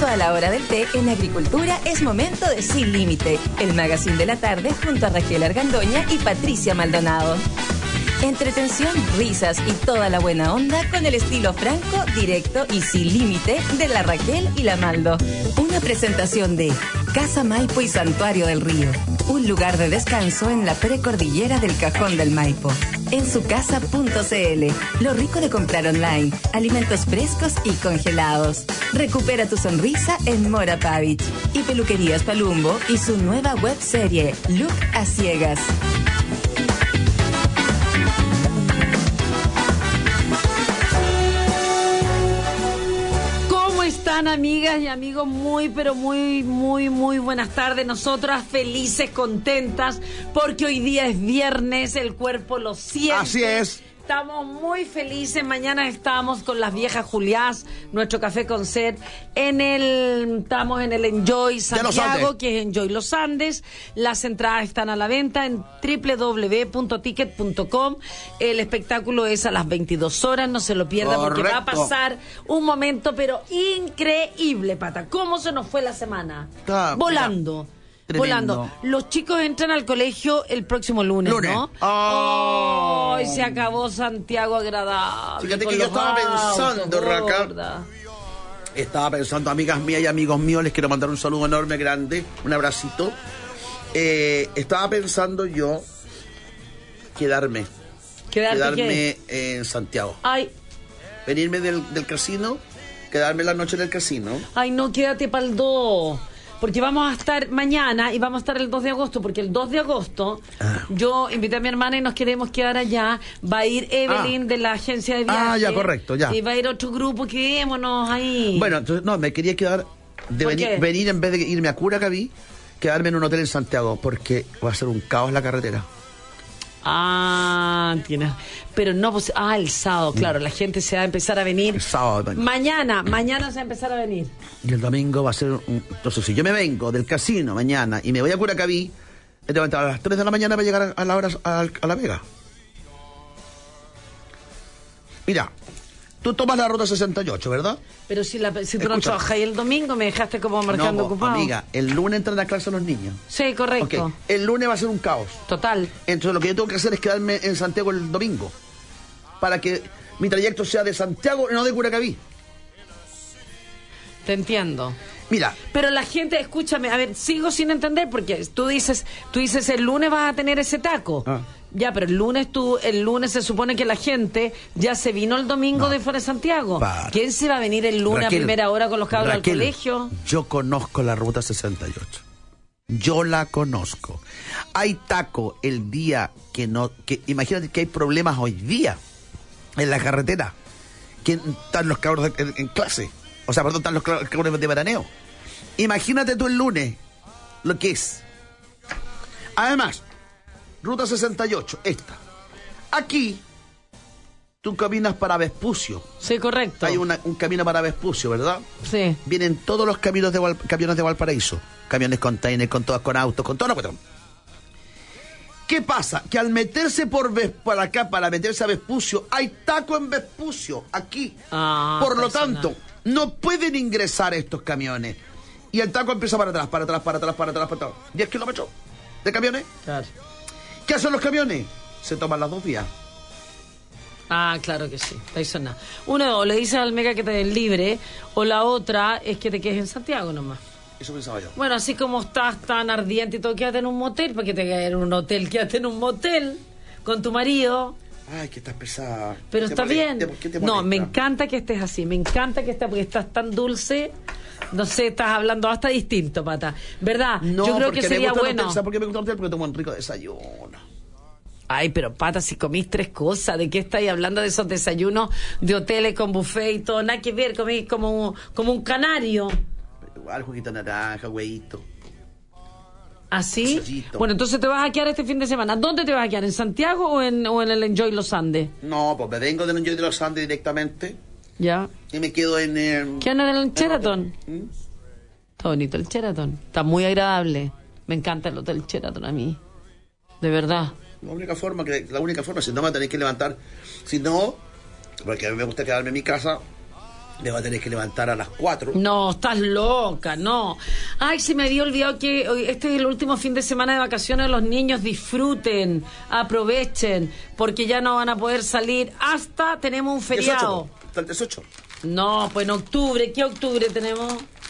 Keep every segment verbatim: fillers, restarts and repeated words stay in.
Junto a la hora del té, en agricultura es momento de Sin Límite, el magazine de la tarde junto a Raquel Argandoña y Patricia Maldonado. Entretención, risas y toda la buena onda con el estilo franco, directo y sin límite de la Raquel y la Maldo. Una presentación de Casa Maipo y Santuario del Río, un lugar de descanso en la precordillera del Cajón del Maipo. En su casa punto cl, lo rico de comprar online, alimentos frescos y congelados. Recupera tu sonrisa en Mora Pavich y Peluquerías Palumbo y su nueva web serie Look a Ciegas. Amigas y amigos, muy pero muy muy muy buenas tardes. Nosotras felices, contentas, porque hoy día es viernes, el cuerpo lo siente. Así es. Estamos muy felices. Mañana estamos con las viejas Juliás, nuestro café con sed, en el, estamos en el Enjoy Santiago, que es Enjoy Los Andes. Las entradas están a la venta en doble u doble u doble u punto ticket punto com. El espectáculo es a las veintidós horas, no se lo pierdan. Correcto. Porque va a pasar un momento pero increíble, Pata. ¿Cómo se nos fue la semana? Está, volando. Tremendo. Volando. Los chicos entran al colegio el próximo lunes, lunes. ¿no? Oh. oh, y se acabó Santiago agradable. Fíjate que yo estaba pensando, Raca. Estaba pensando, amigas mías y amigos míos, les quiero mandar un saludo enorme, grande, un abracito. Eh, estaba pensando yo quedarme. ¿Quedarte quedarme qué? En Santiago. Ay. Venirme del, del casino, quedarme la noche en el casino. Ay, no, quédate para el dos. Porque vamos a estar mañana y vamos a estar el dos de agosto, porque el dos de agosto ah. yo invité a mi hermana y nos queremos quedar allá. Va a ir Evelyn ah. de la agencia de viajes. Ah, ya, correcto, ya. Y va a ir otro grupo, quedémonos ahí. Bueno, entonces, no, me quería quedar, de venir, venir en vez de irme a Curacaví, quedarme en un hotel en Santiago, porque va a ser un caos la carretera. Ah, tienes. Pero no, pues, ah, el sábado, claro, la gente se va a empezar a venir. El sábado. Mañana, mañana se va a empezar a venir. Y el domingo va a ser un... Entonces, si yo me vengo del casino mañana y me voy a Curacaví, me tengo que a las tres de la mañana para llegar a la hora a, a La Vega. Mira, tú tomas la ruta sesenta y ocho, ¿verdad? Pero si, la, si tú no trabajas ahí el domingo, me dejaste como marcando no, ocupado. Amiga, el lunes entran a clase los niños. Sí, correcto. Okay. El lunes va a ser un caos. Total. Entonces lo que yo tengo que hacer es quedarme en Santiago el domingo, para que mi trayecto sea de Santiago y no de Curacaví. Te entiendo. Mira. Pero la gente, escúchame, a ver, sigo sin entender, porque tú dices, tú dices el lunes vas a tener ese taco. Ah. Ya, pero el lunes tú, el lunes se supone que la gente ya se vino el domingo no. de fuera de Santiago. Para. ¿Quién se va a venir el lunes Raquel, a primera hora con los cabros Raquel, al colegio? Yo conozco la ruta sesenta y ocho. Yo la conozco. Hay taco el día que no, que imagínate que hay problemas hoy día en la carretera, que están los cabros de, en, en clase. O sea, perdón, están los cabros de veraneo. Imagínate tú el lunes lo que es. Además, ruta sesenta y ocho, esta. Aquí, tú caminas para Vespucio. Sí, correcto. Hay una, un camino para Vespucio, ¿verdad? Sí. Vienen todos los caminos de Val, camiones de Valparaíso. Camiones container, con todas, con autos, con todo lo cuestión. ¿Qué pasa? Que al meterse por, por acá, para meterse a Vespucio, hay taco en Vespucio, aquí. Ah, por lo tanto, no pueden ingresar estos camiones. Y el taco empieza para atrás, para atrás, para atrás, para atrás, para atrás. diez kilómetros de camiones. Claro. ¿Qué hacen los camiones? Se toman las dos vías. Ah, claro que sí. Eso nada. Uno, o le dices al mega que te den libre, o la otra es que te quedes en Santiago nomás. Eso pensaba yo. Bueno, así como estás tan ardiente y todo, quédate en un motel. ¿Para qué te quedas en un hotel? Quédate en un motel con tu marido. Ay, que estás pesada. Pero está bien. ¿Qué te no, me encanta que estés así. Me encanta que estés, porque estás tan dulce. No sé, estás hablando hasta distinto, Pata. ¿Verdad? No, yo creo que sería bueno. ¿Sabes por qué me gusta el hotel? Porque tomo un rico desayuno. Ay, pero Pata, si comís tres cosas, ¿de qué estáis hablando de esos desayunos de hoteles con buffet y todo? Nada que ver, comís como, como un canario. Pero igual, juguito de naranja, huevito. ¿Así? Sellito. Bueno, entonces te vas a quedar este fin de semana. ¿Dónde te vas a quedar? ¿En Santiago o en, o en el Enjoy Los Andes? No, pues me vengo del Enjoy de Los Andes directamente. Ya. Y me quedo en... Eh, ¿Qué anda en el Sheraton? ¿Mm? Está bonito el Sheraton. Está muy agradable. Me encanta el Hotel Sheraton a mí. De verdad. La única forma, que la única forma, si no me tenéis que levantar, si no, porque a mí me gusta quedarme en mi casa, Me va a tener que levantar a las cuatro. No, estás loca, no. Ay, se me había olvidado que hoy, este es el último fin de semana de vacaciones. Los niños disfruten, aprovechen, porque ya no van a poder salir hasta tenemos un feriado. ¿Hasta el dieciocho? No, pues en octubre. ¿Qué octubre tenemos?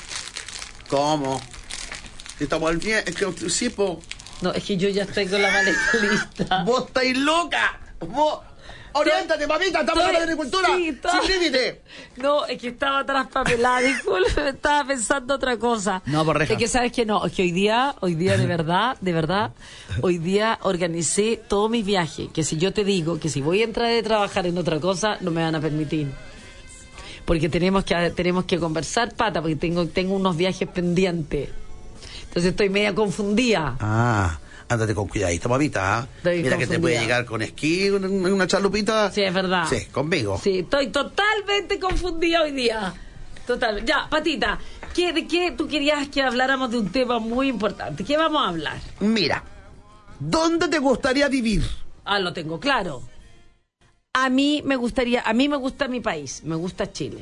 ¿Cómo? Si estamos al bien, es que sí, po. No, es que yo ya estoy con la maleta lista. ¡Vos estáis loca! ¡Vos! ¡Oriéntate, mamita! ¡Estamos hablando de agricultura! Sí, está... ¡Sin límite! No, es que estaba traspapelada, disculpe, estaba pensando otra cosa. No, por reja. Es que sabes que no, es que hoy día, hoy día de verdad, de verdad, hoy día organicé todos mis viajes, que si yo te digo que si voy a entrar a trabajar en otra cosa, no me van a permitir. Porque tenemos que tenemos que conversar, pata, porque tengo, tengo unos viajes pendientes. Entonces estoy media confundida. Ah... Ándate con cuidadito, mamita. ¿eh? Mira que te puede llegar con esquí, una, una charlupita. Sí, es verdad. Sí, conmigo. Sí, estoy totalmente confundida hoy día. Total. Ya, Patita, ¿qué, ¿de qué tú querías que habláramos de un tema muy importante? ¿Qué vamos a hablar? Mira, ¿dónde te gustaría vivir? Ah, lo tengo claro. A mí me gustaría, a mí me gusta mi país, me gusta Chile.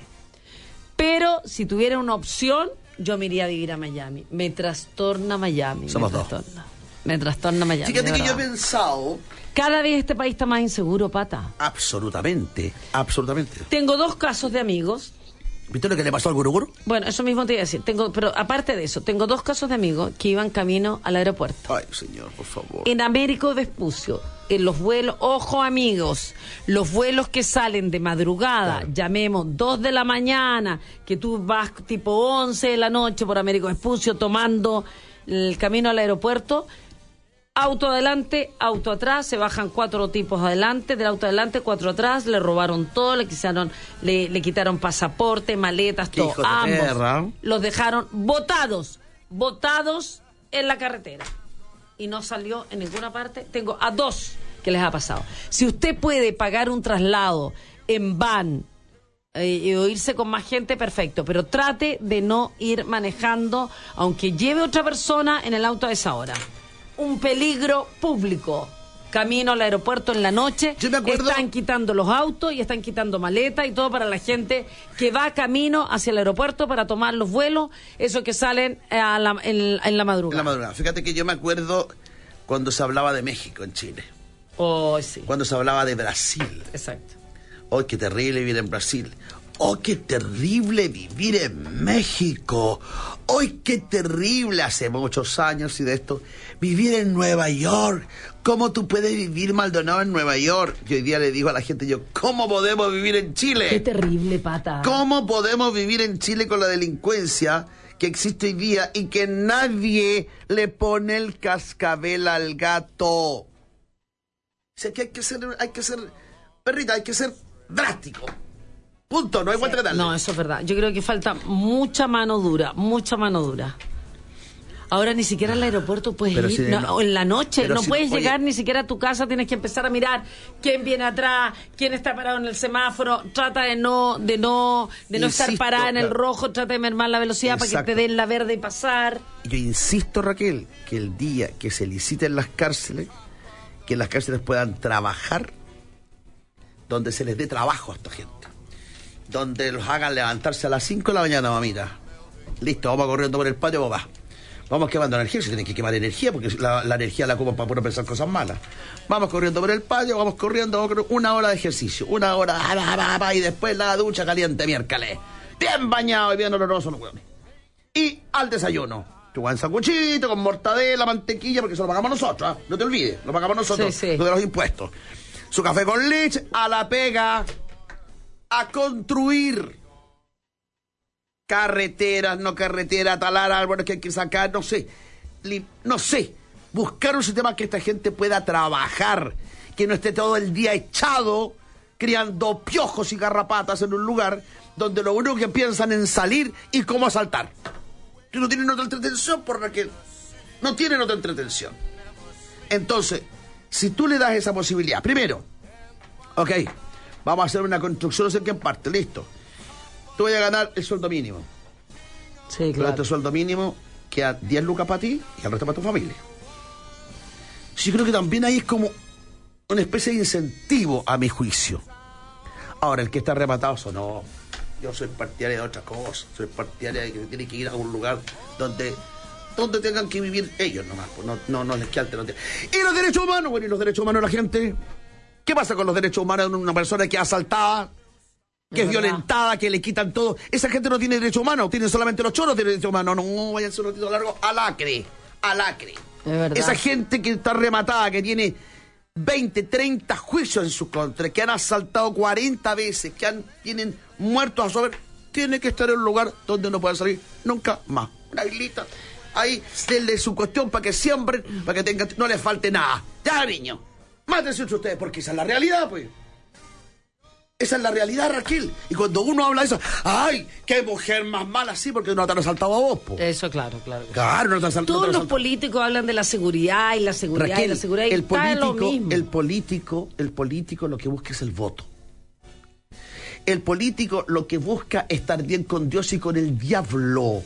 Pero si tuviera una opción, yo me iría a vivir a Miami. Me trastorna Miami. Somos me dos. Trastorna. Me trastorna Miami. Fíjate que yo he pensado... Cada vez este país está más inseguro, pata. Absolutamente, absolutamente. Tengo dos casos de amigos. ¿Viste lo que le pasó al Guruguru? Bueno, eso mismo te iba a decir. Tengo, pero aparte de eso, tengo dos casos de amigos que iban camino al aeropuerto. Ay, señor, por favor. En Américo Vespucio, en los vuelos, ojo amigos, los vuelos que salen de madrugada, claro. Llamemos dos de la mañana, que tú vas tipo once de la noche por Américo Vespucio tomando el camino al aeropuerto. Auto adelante, auto atrás, se bajan cuatro tipos adelante, del auto adelante, cuatro atrás, le robaron todo, le quitaron, le, le quitaron pasaporte, maletas, todo. Ambos tierra. Los dejaron botados, botados en la carretera. Y no salió en ninguna parte. Tengo a dos que les ha pasado. Si usted puede pagar un traslado en van eh, o irse con más gente, perfecto, pero trate de no ir manejando, aunque lleve otra persona en el auto a esa hora. Un peligro público. Camino al aeropuerto en la noche. Yo me acuerdo... Están quitando los autos y están quitando maletas y todo para la gente que va camino hacia el aeropuerto para tomar los vuelos, esos que salen a la, en, en la madrugada. En la madrugada. Fíjate que yo me acuerdo cuando se hablaba de México en Chile. Oh, sí. Cuando se hablaba de Brasil. Exacto. Oh, qué terrible vivir en Brasil. ¡Oh, qué terrible vivir en México! ¡Oh, qué terrible! Hace muchos años y de esto. Vivir en Nueva York. ¿Cómo tú puedes vivir, Maldonado, en Nueva York? Y hoy día le digo a la gente yo, ¿cómo podemos vivir en Chile? ¡Qué terrible, pata! ¿Cómo podemos vivir en Chile con la delincuencia que existe hoy día y que nadie le pone el cascabel al gato? O sea, que hay que ser, hay que ser, perrita, hay que ser drástico. Punto, no hay vuelta que darle. No, eso es verdad. Yo creo que falta mucha mano dura, mucha mano dura. Ahora ni siquiera al aeropuerto puedes pero ir, si no, no, en la noche no si, puedes oye, llegar ni siquiera a tu casa, tienes que empezar a mirar quién viene atrás, quién está parado en el semáforo, trata de no de no de no insisto, estar parada en el rojo, trata de mermar la velocidad. Exacto. Para que te den la verde y pasar. Yo insisto, Raquel, que el día que se liciten las cárceles, que las cárceles puedan trabajar, donde se les dé trabajo a esta gente. Donde los hagan levantarse a las cinco de la mañana, mamita. Listo, vamos corriendo por el patio, papá. Vamos quemando energía, se tiene que quemar energía, porque la, la energía la ocupan para puro pensar cosas malas. Vamos corriendo por el patio, vamos corriendo, vamos corriendo una hora de ejercicio, una hora, y después la ducha caliente miércoles. Bien bañado y bien oloroso los hueones. Y al desayuno. Tu buen sanguchito con mortadela, mantequilla, porque eso lo pagamos nosotros, ¿eh? No te olvides, lo pagamos nosotros, sí, sí. Lo de los impuestos. Su café con leche, a la pega, a construir carreteras, no carreteras, talar árboles que hay que sacar, no sé, li, no sé, buscar un sistema que esta gente pueda trabajar, que no esté todo el día echado criando piojos y garrapatas en un lugar donde lo único que piensan en salir y cómo asaltar. Que no tienen otra entretención, por Raquel, no tienen otra entretención. Entonces, si tú le das esa posibilidad, primero, ok, vamos a hacer una construcción, no sé en qué parte, listo. Tú vas a ganar el sueldo mínimo. Sí, claro. Pero este sueldo mínimo queda diez lucas para ti y el resto para tu familia. Sí, yo creo que también ahí es como una especie de incentivo, a mi juicio. Ahora, el que está arrebatado, eso no. Yo soy partidario de otra cosa. Soy partidario de que tienen que ir a un lugar donde donde tengan que vivir ellos nomás. Pues no, no, no les queda alternativa. Y los derechos humanos, bueno, y los derechos humanos de la gente. ¿Qué pasa con los derechos humanos de una persona que es asaltada, que es, es violentada, que le quitan todo? Esa gente no tiene derechos humanos, tiene solamente los choros de derechos humanos. No, váyanse un ratito largo al acre, al acre. Esa gente que está rematada, que tiene veinte, treinta juicios en su contra, que han asaltado cuarenta veces, que han, tienen muertos a saber, tiene que estar en un lugar donde no puedan salir nunca más. Una islita. Ahí, denle su cuestión para que siembren, para que tengan, no les falte nada. Ya, niño, mátense entre ustedes, porque esa es la realidad, pues. Esa es la realidad, Raquel. Y cuando uno habla de eso, ¡ay, qué mujer más mala! Sí, porque no te han asaltado a vos, po. Eso, claro, claro. Claro, no te han asaltado. Todos los políticos hablan de la seguridad y la seguridad Raquel, y la seguridad. Y el político, lo mismo. el político, el político lo que busca es el voto. El político lo que busca es estar bien con Dios y con el diablo.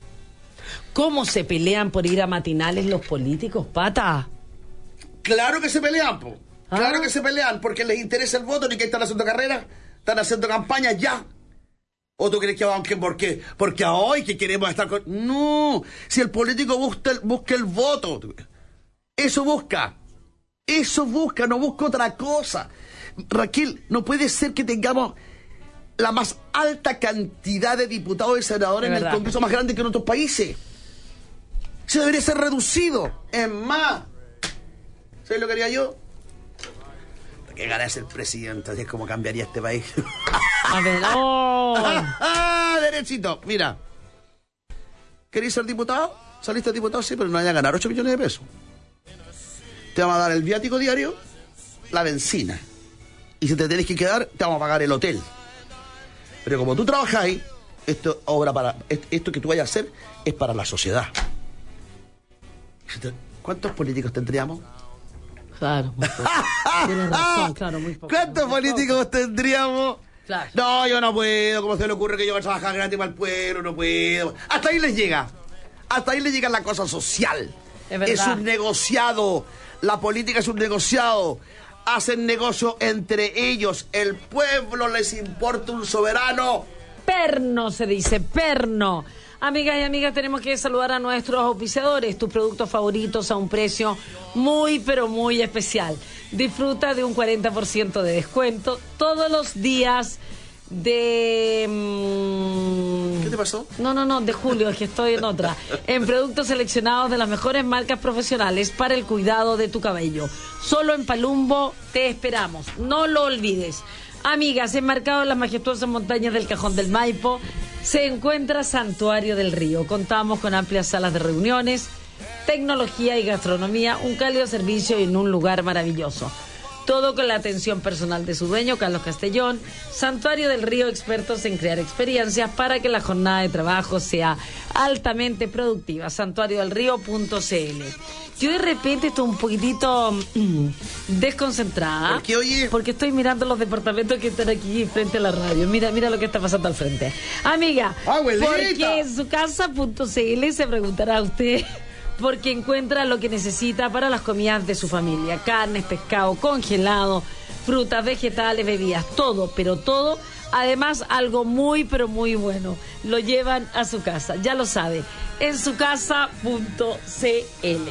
¿Cómo se pelean por ir a matinales los políticos, Pata? Claro que se pelean, po. ¿Ah? Claro que se pelean, porque les interesa el voto, ni que están haciendo carreras, están haciendo campañas ya. ¿O tú crees que van que por qué? Porque a hoy que queremos estar con... No, si el político busca el, busca el voto, eso busca, eso busca, no busca otra cosa. Raquel, no puede ser que tengamos la más alta cantidad de diputados y senadores en el Congreso más grande que en otros países. Se debería ser reducido. Es más, ¿sabes lo que haría yo? Que ganas ser presidente, así es como cambiaría este país. A ver, oh. Derechito, mira. ¿Queréis ser diputado? ¿Saliste diputado? Sí, pero no vaya a ganar ocho millones de pesos. Te vamos a dar el viático diario, la benzina. Y si te tenés que quedar, te vamos a pagar el hotel. Pero como tú trabajáis, esto, obra para, esto que tú vayas a hacer es para la sociedad. ¿Cuántos políticos tendríamos? Claro, muy poco. Tienes razón, claro, muy poco. ¿Cuántos muy políticos poco. tendríamos? Claro. No, yo no puedo. ¿Cómo se le ocurre que yo voy a trabajar gratis para el pueblo? No puedo. Hasta ahí les llega. Hasta ahí les llega la cosa social. Es verdad. Es un negociado. La política es un negociado. Hacen negocio entre ellos. El pueblo les importa un soberano. Perno se dice, perno. Amigas y amigas, tenemos que saludar a nuestros auspiciadores, tus productos favoritos a un precio muy, pero muy especial. Disfruta de un cuarenta por ciento de descuento todos los días de... Mmm... ¿Qué te pasó? No, no, no, de julio, es que estoy en otra. En productos seleccionados de las mejores marcas profesionales para el cuidado de tu cabello. Solo en Palumbo te esperamos, no lo olvides. Amigas, enmarcado en las majestuosas montañas del Cajón del Maipo, se encuentra Santuario del Río. Contamos con amplias salas de reuniones, tecnología y gastronomía, un cálido servicio en un lugar maravilloso. Todo con la atención personal de su dueño, Carlos Castellón. Santuario del Río, expertos en crear experiencias para que la jornada de trabajo sea altamente productiva. santuario del río punto c l. Yo de repente estoy un poquitito mmm, desconcentrada. ¿Por qué, oye? Porque estoy mirando los departamentos que están aquí frente a la radio. Mira, mira lo que está pasando al frente. Amiga, ¡abuelita! Porque en su casa punto c l se preguntará usted... Porque encuentra lo que necesita para las comidas de su familia. Carnes, pescado, congelado, frutas, vegetales, bebidas, todo, pero todo. Además, algo muy, pero muy bueno. Lo llevan a su casa, ya lo sabe. En su casa punto c l.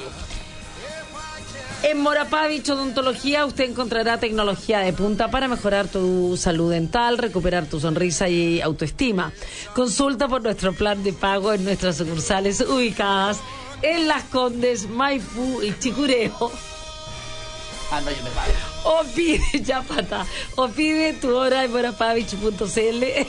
En Morapavich Odontología usted encontrará tecnología de punta para mejorar tu salud dental, recuperar tu sonrisa y autoestima. Consulta por nuestro plan de pago en nuestras sucursales ubicadas en Las Condes, Maipú y Chicureo. Ah, no, yo me pago. O pide, ya pata, o pide tu hora en morapavich punto c l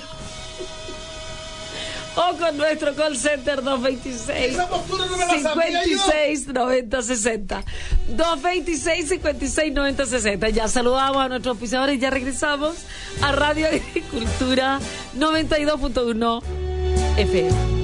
o con nuestro call center dos veintiséis, cincuenta y seis, noventa, sesenta. dos veintiséis, cincuenta y seis, noventa, sesenta. Ya saludamos a nuestros auspiciadores y ya regresamos a Radio Agricultura noventa y dos punto uno F M.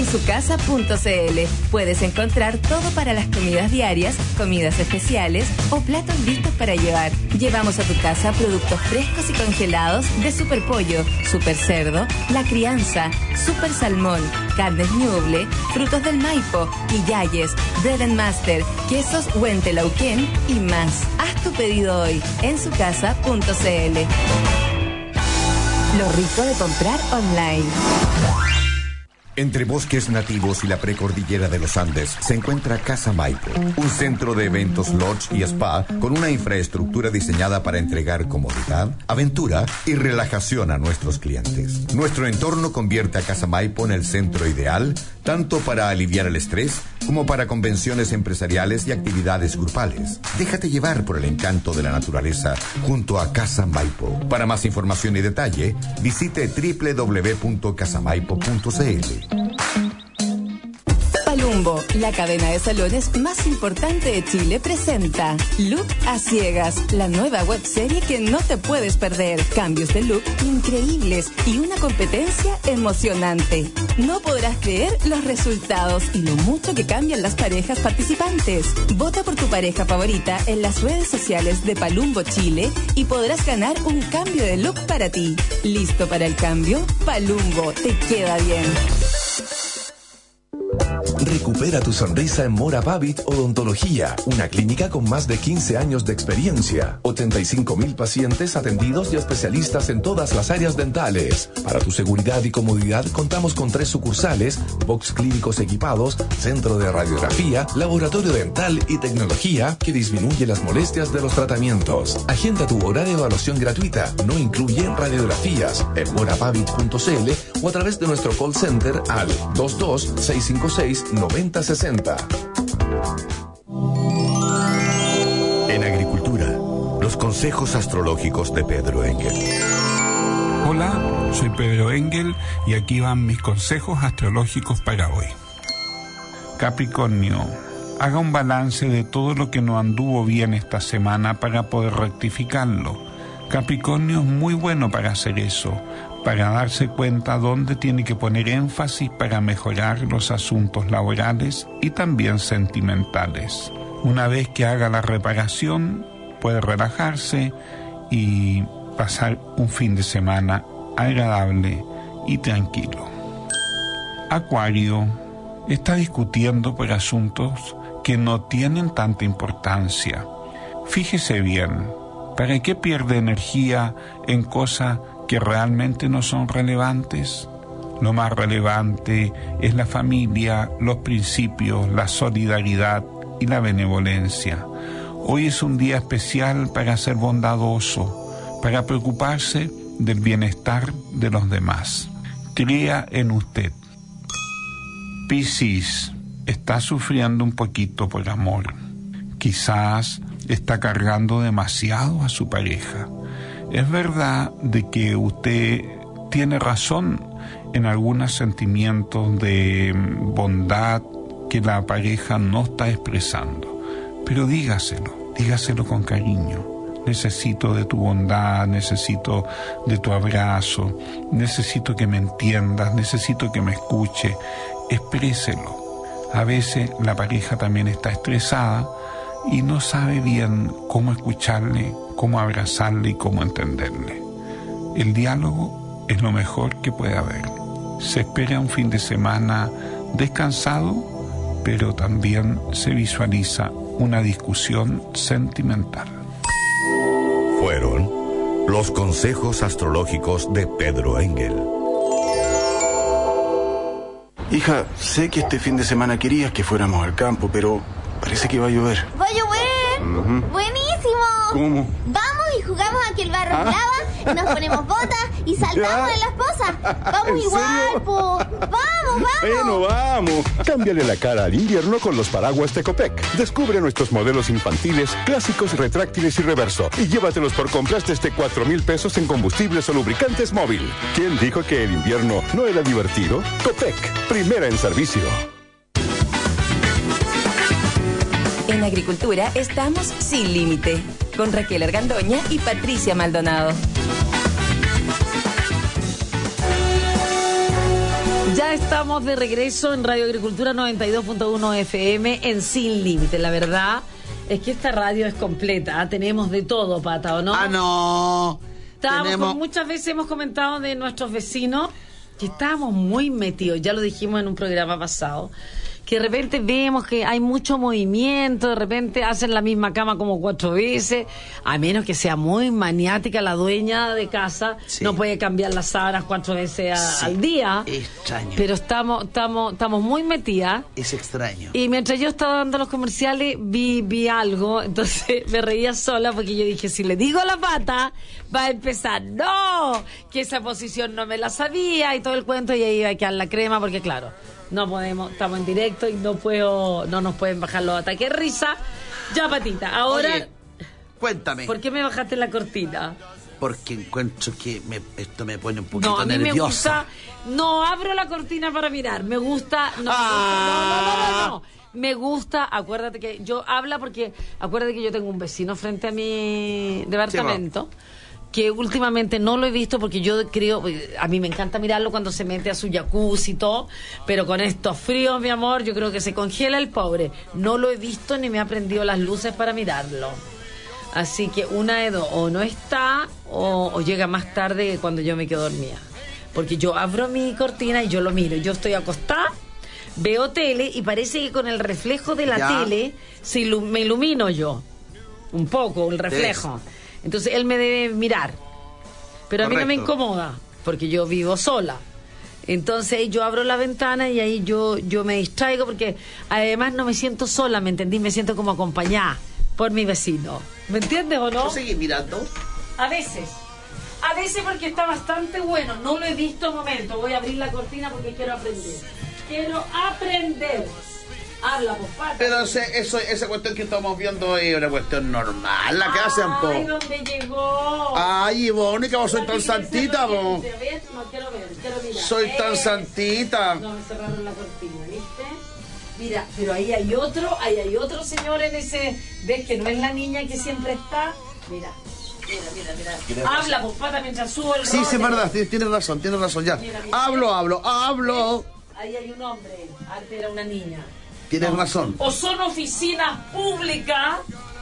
en su casa punto c l. Puedes encontrar todo para las comidas diarias, comidas especiales o platos listos para llevar. Llevamos a tu casa productos frescos y congelados de Super Pollo, Super Cerdo, La Crianza, Super Salmón, carnes Ñuble, frutos del Maipo, Quillayes, Bread and Master, quesos Huentelauquén y más. Haz tu pedido hoy en su casa punto c l. Lo rico de comprar online. Entre bosques nativos y la precordillera de los Andes se encuentra Casa Maipo, un centro de eventos lodge y spa con una infraestructura diseñada para entregar comodidad, aventura y relajación a nuestros clientes. Nuestro entorno convierte a Casa Maipo en el centro ideal, tanto para aliviar el estrés como para convenciones empresariales y actividades grupales. Déjate llevar por el encanto de la naturaleza junto a Casa Maipo. Para más información y detalle, visite doble u doble u doble u punto casa maipo punto c l. Palumbo, la cadena de salones más importante de Chile, presenta Look a Ciegas, la nueva webserie que no te puedes perder. Cambios de look increíbles y una competencia emocionante. No podrás creer los resultados y lo mucho que cambian las parejas participantes. Vota por tu pareja favorita en las redes sociales de Palumbo Chile y podrás ganar un cambio de look para ti. ¿Listo para el cambio? Palumbo, te queda bien. Recupera tu sonrisa en Mora Babbitt Odontología, una clínica con más de quince años de experiencia, ochenta y cinco mil pacientes atendidos y especialistas en todas las áreas dentales. Para tu seguridad y comodidad contamos con tres sucursales, box clínicos equipados, centro de radiografía, laboratorio dental y tecnología que disminuye las molestias de los tratamientos. Agenda tu hora de evaluación gratuita, no incluye radiografías, en mora babbitt punto c l o a través de nuestro call center al dos dos seis cinco seis noventa sesenta. En agricultura, los consejos astrológicos de Pedro Engel. Hola, soy Pedro Engel y aquí van mis consejos astrológicos para hoy. Capricornio, haga un balance de todo lo que no anduvo bien esta semana para poder rectificarlo. Capricornio es muy bueno para hacer eso, para darse cuenta dónde tiene que poner énfasis para mejorar los asuntos laborales y también sentimentales. Una vez que haga la reparación, puede relajarse y pasar un fin de semana agradable y tranquilo. Acuario, está discutiendo por asuntos que no tienen tanta importancia. Fíjese bien, ¿para qué pierde energía en cosas que realmente no son relevantes? Lo más relevante es la familia, los principios, la solidaridad y la benevolencia. Hoy es un día especial para ser bondadoso, para preocuparse del bienestar de los demás. Crea en usted. Piscis, está sufriendo un poquito por amor. Quizás está cargando demasiado a su pareja. Es verdad de que usted tiene razón en algunos sentimientos de bondad que la pareja no está expresando, pero dígaselo, dígaselo con cariño. Necesito de tu bondad, necesito de tu abrazo, necesito que me entiendas, necesito que me escuche. Expréselo. A veces la pareja también está estresada y no sabe bien cómo escucharle, cómo abrazarle y cómo entenderle. El diálogo es lo mejor que puede haber. Se espera un fin de semana descansado, pero también se visualiza una discusión sentimental. Fueron los consejos astrológicos de Pedro Engel. Hija, sé que este fin de semana querías que fuéramos al campo, pero parece que va a llover. ¿Va a llover? Uh-huh. ¡Buenísimo! ¿Cómo? Vamos y jugamos a que el barro es lava, nos ponemos botas y saltamos en las pozas. Vamos igual, po. Vamos, vamos. Bueno, vamos. Cámbiale la cara al invierno con los paraguas de Copec. Descubre nuestros modelos infantiles, clásicos, retráctiles y reverso. Y llévatelos por compras desde cuatro mil pesos en combustibles o lubricantes móvil. ¿Quién dijo que el invierno no era divertido? Copec, primera en servicio. En agricultura estamos sin límite, con Raquel Argandoña y Patricia Maldonado. Ya estamos de regreso en Radio Agricultura noventa y dos punto uno F M en Sin Límite. La verdad es que esta radio es completa. ¿eh? Tenemos de todo, Pata, ¿o no? Ah, no. Estábamos Tenemos... con, muchas veces hemos comentado de nuestros vecinos que estábamos muy metidos. Ya lo dijimos en un programa pasado. Que de repente vemos que hay mucho movimiento, de repente hacen la misma cama como cuatro veces, a menos que sea muy maniática la dueña de casa, sí. No puede cambiar las sábanas cuatro veces a, sí. al día. Extraño. Pero estamos, estamos, estamos muy metidas. Es extraño. Y mientras yo estaba dando los comerciales, vi, vi algo, entonces me reía sola porque yo dije, si le digo a la Pata, va a empezar, no, que esa posición no me la sabía y todo el cuento, y ahí iba a quedar la crema, porque claro, no podemos, estamos en directo y no puedo, no nos pueden bajar los ataques de risa. Ya, Patita, ahora... Oye, cuéntame. ¿Por qué me bajaste la cortina? Porque encuentro que me, esto me pone un poquito no, a mí nerviosa. Me gusta, no abro la cortina para mirar, me gusta... No, ah. no, no, no, no, no. Me gusta, acuérdate que yo habla porque, acuérdate que yo tengo un vecino frente a mi departamento. Sí, que últimamente no lo he visto porque yo creo, a mí me encanta mirarlo cuando se mete a su jacuzzi y todo, pero con estos fríos, mi amor, yo creo que se congela el pobre. No lo he visto ni me ha prendido las luces para mirarlo. Así que una de dos, o no está o, o llega más tarde cuando yo me quedo dormida. Porque yo abro mi cortina y yo lo miro. Yo estoy acostada, veo tele y parece que con el reflejo de la ya. tele se ilu- me ilumino yo. Un poco, el reflejo. Sí. Entonces él me debe mirar, pero a Correcto. mí no me incomoda, porque yo vivo sola. Entonces yo abro la ventana y ahí yo yo me distraigo, porque además no me siento sola, ¿me entendí? Me siento como acompañada por mi vecino. ¿Me entiendes o no? ¿Tú seguís mirando? A veces. A veces porque está bastante bueno. No lo he visto un momento. Voy a abrir la cortina porque quiero aprender. Quiero aprender. Habla, pues, Pata. Pero ese, eso, esa cuestión que estamos viendo es una cuestión normal, la que Ay, hacen, po. Ay, ¿dónde llegó? Ay, Ivónica, vos soy tan santita, po. No quiero ver, quiero mirar. Soy eh, tan santita. No, me cerraron la cortina, ¿viste? Mira, pero ahí hay otro, ahí hay otro señor en ese... ¿Ves que no es la niña que siempre está? Mira. Mira, mira, mira. Habla, pues, Pata, mientras subo el Sí, sí, es verdad, tienes razón, tienes razón, ya. Mira, mira, hablo, mira. hablo, hablo. Ahí hay un hombre, antes era una niña. Tienes no. razón. O son oficinas públicas,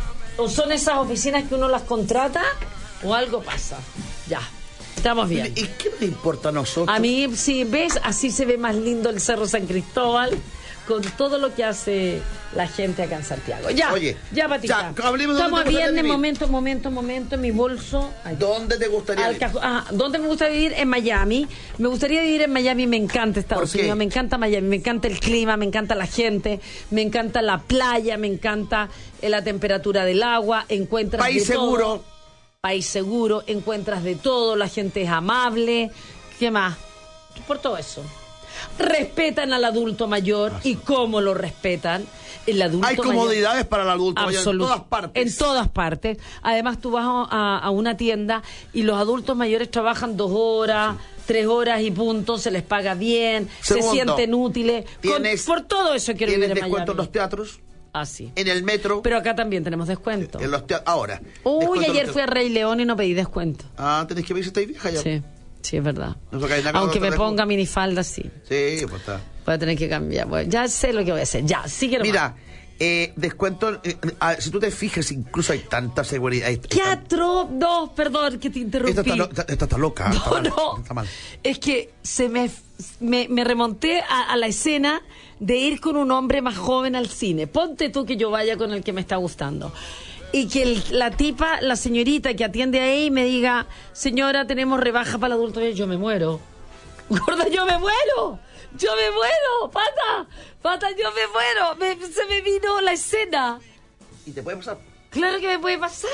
o son esas oficinas que uno las contrata, o algo pasa. Ya, estamos bien. ¿Y qué me importa a nosotros? A mí, si ves, así se ve más lindo el Cerro San Cristóbal, con todo lo que hace la gente acá en Santiago. Ya, Oye, ya, Patita. Ya, hablemos Estamos a viernes, momento, momento, momento, en mi bolso. Ay, ¿Dónde te gustaría vivir? Ah, ¿dónde me gusta vivir? En Miami. Me gustaría vivir en Miami, me encanta Estados Unidos, me encanta Miami, me encanta el clima, me encanta la gente, me encanta la playa, me encanta la temperatura del agua, encuentras País de seguro. todo. País seguro, encuentras de todo, la gente es amable. ¿Qué más? Por todo eso. Respetan al adulto mayor. ¿Y cómo lo respetan? El adulto Hay comodidades mayor, para el adulto mayor en todas partes. En todas partes. Además, tú vas a, a una tienda y los adultos mayores trabajan dos horas, sí. tres horas y punto, se les paga bien, Segundo, se sienten útiles. Tienes, Con, por todo eso quiero vivir en Miami. ¿Tienes descuento en los teatros? Ah, sí. En el metro. Pero acá también tenemos descuento. En los teatros. Ahora. Uy, ayer fui a Rey León y no pedí descuento. Ah, tenés que ver si estáis vieja ya. Sí. Sí, es verdad. No Aunque me ponga minifalda, sí. Sí, pues está. Voy a tener que cambiar. Bueno, ya sé lo que voy a hacer. Ya, sigue nomás. Mira, eh, descuento. Eh, a, si tú te fijas, incluso hay tanta seguridad. Hay, ¡Qué atro! No, perdón que te interrumpí. Esta está, esta, esta está loca. No, está mal, no. Está mal. Es que se me, me, me remonté a, a la escena de ir con un hombre más joven al cine. Ponte tú que yo vaya con el que me está gustando. Y que el, la tipa, la señorita que atiende ahí me diga, señora, tenemos rebaja para el adulto. Yo me muero. Gorda, yo me muero. Yo me muero. Pata, Pata, yo me muero. Me, se me vino la escena. ¿Y te puede pasar? Claro que me puede pasar.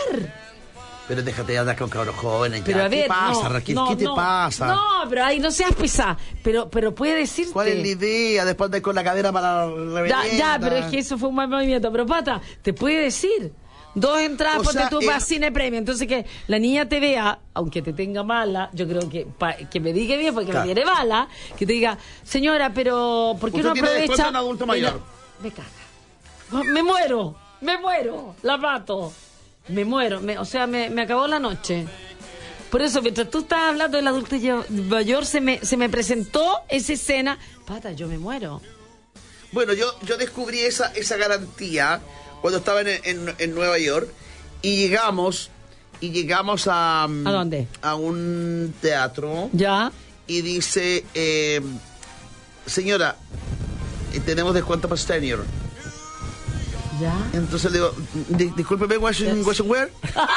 Pero déjate de andar con cabros jóvenes. Pero ya. a ver, ¿Qué pasa, no, Raquel? No, ¿Qué te no, pasa? No, pero ahí no seas pesada. Pero, pero puede decirte. ¿Cuál es la idea? Después de con la cadera para la reverenda. Ya, ya, pero es que eso fue un mal movimiento. Pero, Pata, te puede decir. Dos entradas, ponte tú para cine premio. Entonces que la niña te vea, aunque te tenga mala, yo creo que pa, que me diga bien, porque claro. me tiene mala, que te diga, señora, pero ¿por qué no aprovecha? Un adulto mayor? La... Me caga. Me muero, me muero, la mato. Me muero, me, o sea, me, me acabó la noche. Por eso, mientras tú estabas hablando del adulto mayor, se me, se me presentó esa escena. Pata, yo me muero. Bueno, yo, yo descubrí esa, esa garantía cuando estaba en, en, en Nueva York y llegamos y llegamos a... ¿A dónde? A un teatro. Ya. Y dice, eh, señora, tenemos descuento para senior. Ya. Entonces le digo, discúlpeme, Washington, Washington Wear.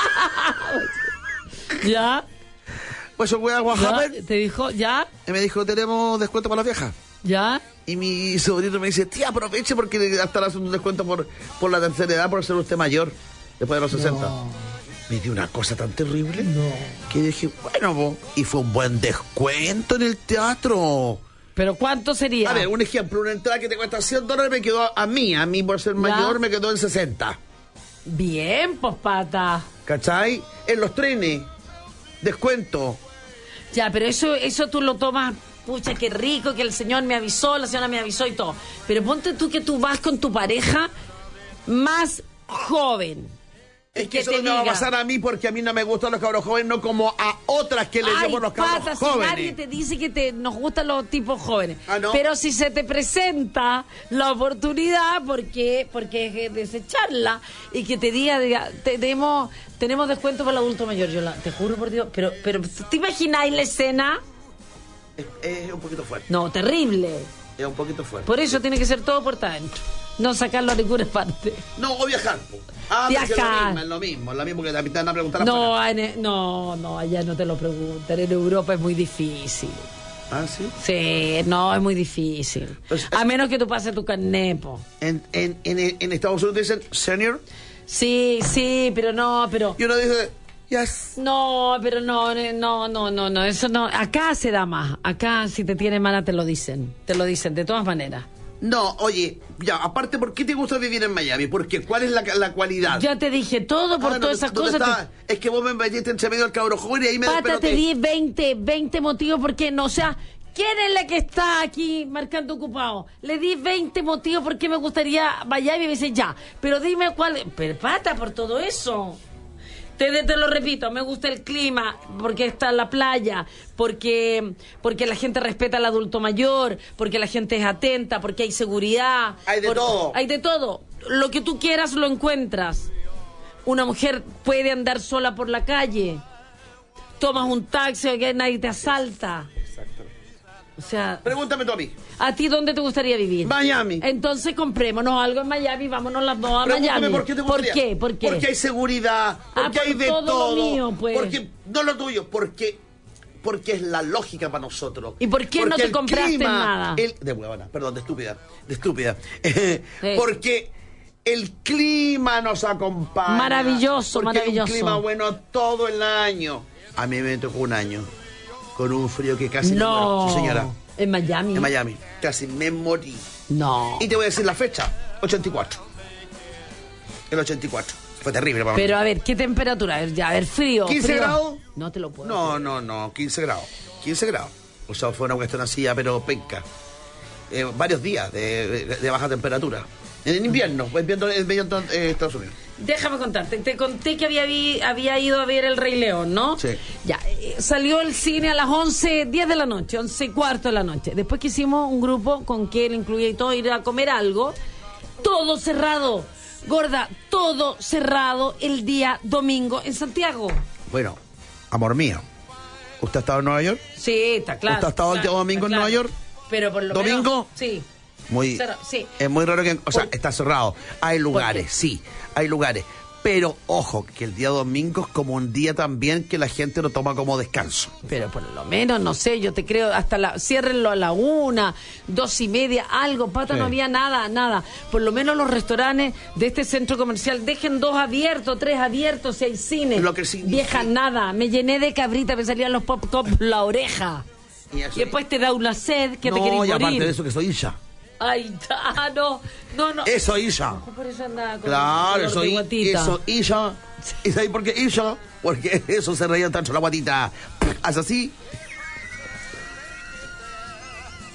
Ya. Washington Wear, what happened? Te dijo, ya. Y me dijo, tenemos descuento para las viejas. Ya. Y mi sobrino me dice, tía, aproveche porque hasta le hacen un descuento por, por la tercera edad, por ser usted mayor, después de los sesenta. No. Me dio una cosa tan terrible no. que dije, bueno, bo, y fue un buen descuento en el teatro. ¿Pero cuánto sería? A ver, un ejemplo, una entrada que te cuesta cien dólares me quedó a mí, a mí por ser mayor me quedó en sesenta. Bien, pues, Pata. ¿Cachai? En los trenes, descuento. Ya, pero eso, eso tú lo tomas, pucha, qué rico, que el señor me avisó, la señora me avisó y todo. Pero ponte tú que tú vas con tu pareja más joven. Es que, que eso no me va a pasar a mí porque a mí no me gustan los cabros jóvenes, no como a otras que les llevo los cabros pata, jóvenes. Si nadie te dice que te, nos gustan los tipos jóvenes. ¿Ah, no? Pero si se te presenta la oportunidad, porque porque es desecharla y que te diga, diga tenemos, tenemos descuento para el adulto mayor, yo la, te juro por Dios, pero, pero ¿te imagináis la escena? Es, es un poquito fuerte. No, terrible. Es un poquito fuerte. Por eso tiene que ser todo por adentro. No sacarlo a ninguna parte. No, o viajar. Ah, viajar. Es lo mismo, es lo mismo que te van a preguntar. No, en, no, no, allá no te lo preguntan. En Europa es muy difícil. ¿Ah, sí? Sí, no, es muy difícil. Pues, a menos que tú pases tu carnepo. ¿En, en, en, en Estados Unidos dicen senior? Sí, sí, pero no, pero... Y uno dice... Yes. No, pero no, no, no, no, no, eso no. Acá se da más. Acá si te tiene mala te lo dicen. Te lo dicen, de todas maneras. No, oye, ya, aparte, ¿por qué te gusta vivir en Miami? Porque ¿cuál es la, la cualidad? Ya te dije todo por ah, todas no, esas cosas. Te... Es que vos me metiste entre medio del cabro joven y ahí me Pata, te di veinte, veinte motivos porque no, o sea, ¿quién es la que está aquí marcando ocupado? Le di veinte motivos por qué me gustaría Miami y me dice ya, pero dime cuál. Pero Pata, por todo eso. Te, te lo repito, me gusta el clima, porque está en la playa, porque, porque la gente respeta al adulto mayor, porque la gente es atenta, porque hay seguridad. Hay de por, todo. Hay de todo. Lo que tú quieras lo encuentras. Una mujer puede andar sola por la calle. Tomas un taxi y nadie te asalta. Exacto. O sea... Pregúntame tú a mí. ¿A ti dónde te gustaría vivir? Miami. Entonces comprémonos algo en Miami, vámonos las dos a Pregúntame Miami. ¿Por qué te gustaría? ¿Por qué? ¿Por qué? Porque hay seguridad, porque ah, hay de todo. todo. Lo mío, pues. Porque, no lo tuyo, porque... Porque es la lógica para nosotros. ¿Y por qué porque no te compraste clima, nada? El, de huevona, perdón, de estúpida. De estúpida. Sí. Porque el clima nos acompaña. Maravilloso, porque maravilloso. Es un clima bueno todo el año. A mí me tocó un año con un frío que casi no. me muero. Sí, señora. En Miami. En Miami. Casi me morí. No. Y te voy a decir la fecha. ochenta y cuatro. El ochenta y cuatro. Fue terrible para mí. Pero a ver, ¿qué temperatura? Ya, a ver, frío. ¿quince frío. grados? No te lo puedo. No, creer. no, no, quince grados. quince grados. O sea, fue una cuestión así, pero penca. Eh, varios días de, de, de baja temperatura. En el invierno, en invierno, en invierno eh, Estados Unidos. Déjame contarte, te conté que había, vi, había ido a ver El Rey León, ¿no? Sí. Ya, eh, salió el cine a las once, diez de la noche, once y cuarto de la noche. Después que hicimos un grupo con que él incluía y todo, ir a comer algo, todo cerrado. Gorda, todo cerrado el día domingo en Santiago. Bueno, amor mío, ¿usted ha estado en Nueva York? Sí, está claro. ¿Usted ha estado claro, el día domingo en claro. Nueva York? Pero por lo ¿Domingo? menos... Sí. Muy, Cerra, sí. Es muy raro que... O sea, por, está cerrado. Hay lugares, sí, hay lugares. Pero, ojo, que el día domingo es como un día también que la gente lo toma como descanso. Pero por lo menos, no sé, yo te creo, hasta la... Ciérrenlo a la una, dos y media, algo, Pata, sí. No había nada, nada. Por lo menos los restaurantes de este centro comercial dejen dos abiertos, tres abiertos, si hay cine. Lo que significa... Vieja, nada. Me llené de cabrita, me salían los pop-top por la oreja. Y, y después te da una sed que no, te querés morir. No, y aparte de eso que soy Isha. Ay, ah, no, no, no. Eso Isha. Por eso andaba con claro, eso, eso Isha. ¿Y sabes por qué Isha? Porque eso se reía tanto la guatita. Haz así.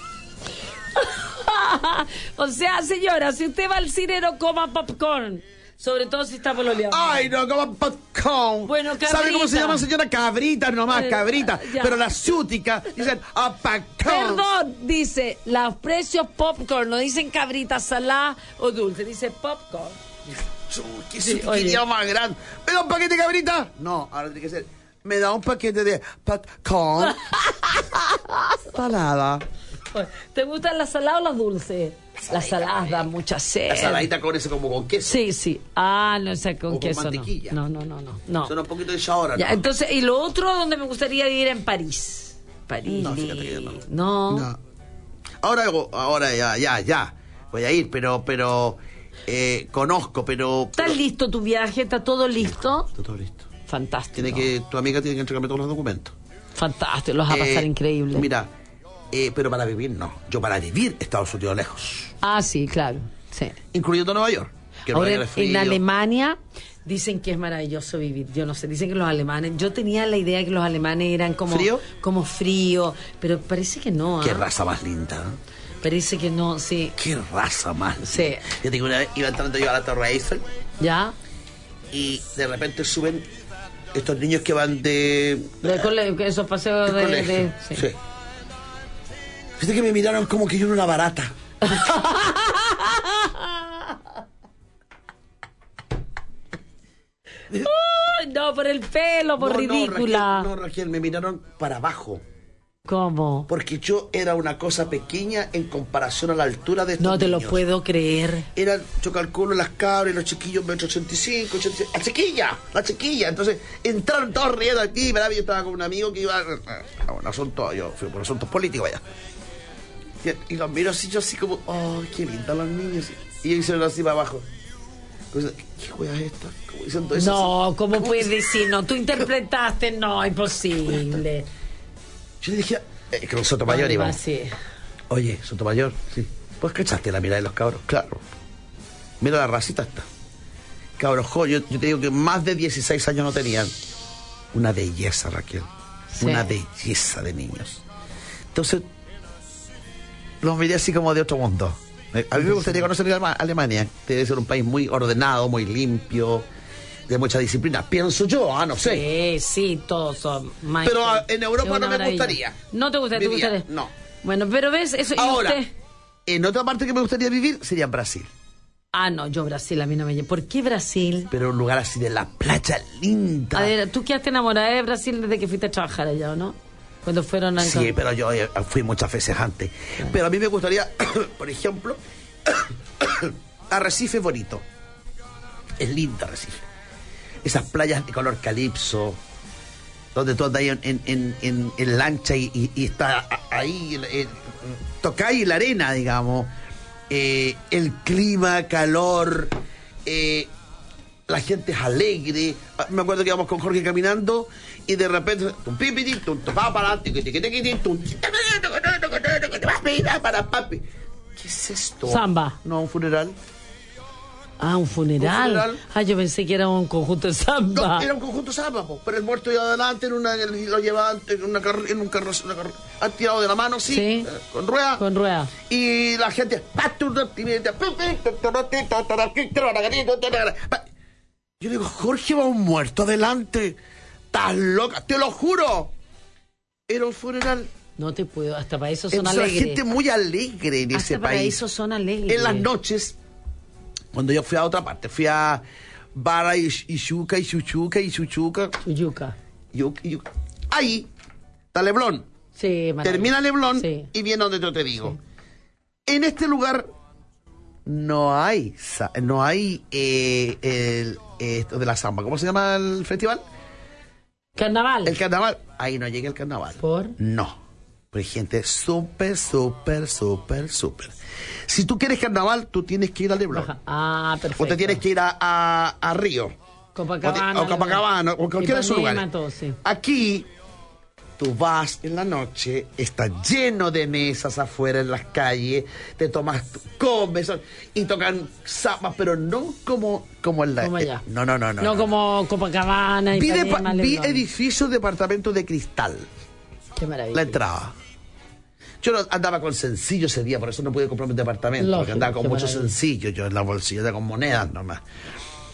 O sea, señora, si usted va al cine no coma popcorn. Sobre todo si está pololeando. Ay, no, como popcorn. Bueno, cabrita. ¿Sabe cómo se llama, señora? Cabrita nomás, Eh, cabrita. ya. Pero las ciúticas dicen a popcorn. Perdón, dice, los precios popcorn, no dicen cabrita salada o dulce, dice popcorn. ¿Qué Sí, es oye. idioma más grande? ¿Me da un paquete de cabrita? No, ahora tiene que ser. Me da un paquete de popcorn. Salada. ¿Te gustan las saladas o las dulces? Las saladas dan mucha sed. La saladita con ese como con queso. Sí, sí. Ah, no sé, con O con queso mantequilla. no. No, no, no, no. no. Son un poquito de ahora. Ya, entonces, y lo otro donde me gustaría vivir en París. París. No, fíjate que no. No. No. Ahora, ahora ya, ya, ya. Voy a ir, pero, pero, eh, conozco, pero... ¿Está pero- listo tu viaje? ¿Está todo listo? Está todo listo. Fantástico. Tiene que, tu amiga tiene que entregarme todos los documentos. Fantástico, los va a pasar Eh, increíble. Mira, eh, pero para vivir no. Yo para vivir Estados Unidos lejos. Ah, sí, claro. Sí. Incluyendo Nueva York. Que Ahora, Nueva York es en frío. Alemania dicen que es maravilloso vivir. Yo no sé, dicen que los alemanes... Yo tenía la idea que los alemanes eran como... ¿Frío? Como frío, pero parece que no. Qué ¿ah? raza más linda. ¿eh? Parece que no, sí. Qué raza más linda. Sí. Yo digo, una vez iba entrando yo a la Torre Eiffel ¿Ya? y de repente suben estos niños que van de... De cole- esos paseos de de... colegio. de- sí. Sí. Fíjate que me miraron como que yo era una barata. Uy, no, por el pelo, por No, no, ridícula. Raquel, no, Raquel, me miraron para abajo. ¿Cómo? Porque yo era una cosa pequeña en comparación a la altura de estos No te lo niños. puedo creer. Eran, yo calculo, las cabras y los chiquillos, metro ochenta y cinco, ochenta y seis. ¡La chiquilla! ¡La chiquilla! Entonces, entraron todos riendo aquí, ¿verdad? Yo estaba con un amigo que iba... A un asunto, yo fui por asuntos políticos allá. Y, y los miro así, yo así como... ¡Oh, qué linda los niños! Y ellos hicieron así para abajo. Entonces, ¿qué juega es esta? Como diciendo eso. No, así. ¿cómo Como puedes que- decir? No, tú interpretaste, no, imposible. Yo le dije... Eh, que con Sotomayor Ah, íbamos. sí. Oye, Sotomayor, sí. ¿Pues cachaste la mirada de los cabros? Claro. Mira la racita esta. Cabros, jo, yo, yo te digo que más de dieciséis años no tenían. Una belleza, Raquel. Sí. Una belleza de niños. Entonces, los miré así como de otro mundo. Eh, A mí me gustaría conocer Alema- Alemania. Debe ser un país muy ordenado, muy limpio, de mucha disciplina. Pienso yo, ah, no sé. Sí, sí, todos son más. Pero ah, en Europa Es una no me maravilla. gustaría. No te gustaría, te Vivir, gustaría. no. Bueno, pero ves, eso. ¿y Ahora, usted? en otra parte que me gustaría vivir sería en Brasil. Ah, no, yo Brasil, a mí no me lleva. ¿Por qué Brasil? Pero un lugar así de la playa linda. A ver, tú quedaste enamorada de Brasil desde que fuiste a trabajar allá, ¿o no? Cuando fueron a... Sí, pero yo eh, fui muchas veces antes. Pero a mí me gustaría, por ejemplo, Arrecife es bonito. Es lindo Arrecife. Esas playas de color calipso, donde tú andas ahí en, en, en, en- en lancha y, y- y está a- ahí, eh, tocáis la arena, digamos. Eh, el clima, calor, eh, la gente es alegre. Ah, Me acuerdo que íbamos con Jorge caminando y de repente tum, pipiti, tum, tum, pa, para, tiqui, tiqui, tiqui, tiqui, tum, para, papi. ¿Qué es esto? Samba. No, un funeral. Ah, un funeral. Un funeral. Ah, yo pensé que era un conjunto de samba. No, era un conjunto samba, po, pero el muerto iba adelante en una, lo llevaban en una carro, en un carro, una carro, han tirado de la mano, sí, Sí. eh, con rueda. Con rueda. Y la gente. Yo digo, Jorge, va un muerto adelante. Estás loca, te lo juro. Era un funeral. No te puedo, hasta para eso son Entonces, la alegres. gente muy alegre en Hasta ese para país. eso son alegres. En las noches, cuando yo fui a otra parte, fui a Bara y Ishuca, y Chuchuca, y Chuchuca. Chuyuca. Yuc- Yuc- Ahí está Leblon. Sí, maravilloso. Termina Leblon Sí. y viene donde yo te digo. En este lugar no hay, sa- no hay eh, el, eh, esto de la samba. ¿Cómo se llama el festival? Carnaval. El carnaval. Ahí no llega el carnaval. ¿Por? No. Pero hay gente súper, súper, súper, súper. Si tú quieres carnaval, tú tienes que ir a Leblon. Ajá. Ah, perfecto. O te tienes que ir a, a, a Río. Copacabana. O, te- o Copacabana, o cualquiera de esos Ipanema, lugares. todo, sí. Aquí, tú vas en la noche, está lleno de mesas afuera en las calles, te tomas, comes y tocan zapas, pero no como, como en la... Como allá. No, no, no, no. No, no. como Copacabana y Vi, depa- Ipanema, vi Leblon. edificios, departamentos de cristal, Qué maravilla. la entrada. Yo no andaba con sencillo ese día, por eso no pude comprarme un departamento, Lógico, porque andaba con qué mucho maravilla. sencillo, yo en la bolsilla, con monedas nomás.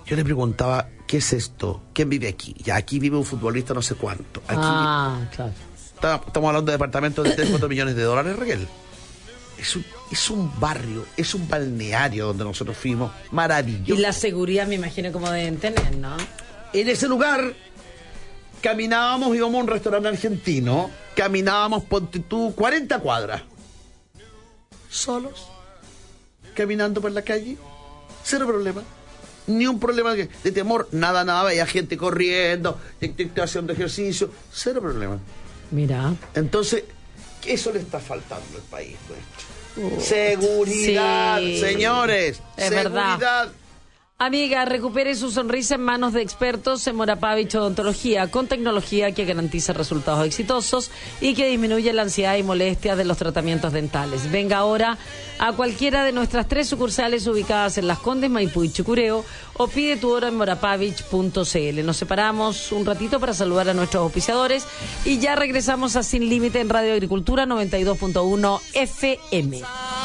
yo le preguntaba, ¿qué es esto? ¿Quién vive aquí? Ya aquí vive un futbolista no sé cuánto. Aquí ah, claro. Está, estamos hablando de departamentos de tres, cuatro millones de dólares, Raquel. Es un, es un barrio, es un balneario donde nosotros fuimos, maravilloso. Y la seguridad me imagino cómo deben tener, ¿no? En ese lugar caminábamos, íbamos a un restaurante argentino, caminábamos, ponte tú, cuarenta cuadras. Solos, caminando por la calle, cero problema. Ni un problema de, de temor, nada, nada, veía gente corriendo, haciendo ejercicio, cero problema. Mira. Entonces, eso le está faltando al país nuestro. Uh, seguridad, sí. Señores, es seguridad. Verdad. Amiga, recupere su sonrisa en manos de expertos en Mora Pavich Odontología, con tecnología que garantiza resultados exitosos y que disminuye la ansiedad y molestias de los tratamientos dentales. Venga ahora a cualquiera de nuestras tres sucursales ubicadas en Las Condes, Maipú y Chicureo, o pide tu hora en morapavich punto c l. Nos separamos un ratito para saludar a nuestros auspiciadores y ya regresamos a Sin Límite en Radio Agricultura noventa y dos punto uno F M.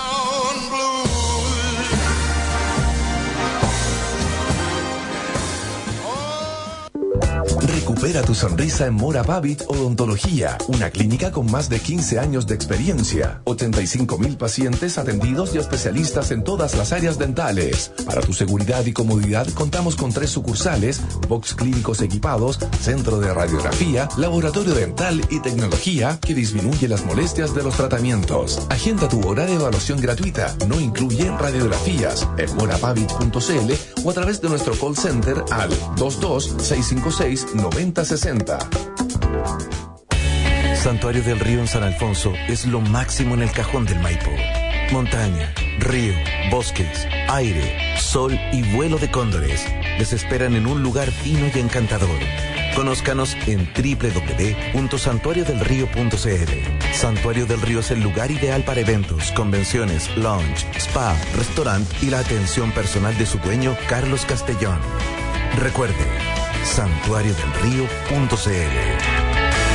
Recupera tu sonrisa en Mora Pavich Odontología, una clínica con más de quince años de experiencia, ochenta y cinco mil pacientes atendidos y especialistas en todas las áreas dentales. Para tu seguridad y comodidad contamos con tres sucursales, box clínicos equipados, centro de radiografía, laboratorio dental y tecnología que disminuye las molestias de los tratamientos. Agenda tu hora de evaluación gratuita, no incluye radiografías, en morapavich punto c l o a través de nuestro call center al dos dos seis cinco seis noventa sesenta. Santuario del Río en San Alfonso es lo máximo en el cajón del Maipo. Montaña, río, bosques, aire, sol y vuelo de cóndores les esperan en un lugar fino y encantador. Conózcanos en doble u doble u doble u punto santuario del río punto c l. Santuario del Río es el lugar ideal para eventos, convenciones, lounge, spa, restaurante y la atención personal de su dueño, Carlos Castellón. Recuerde, santuario del río punto c l.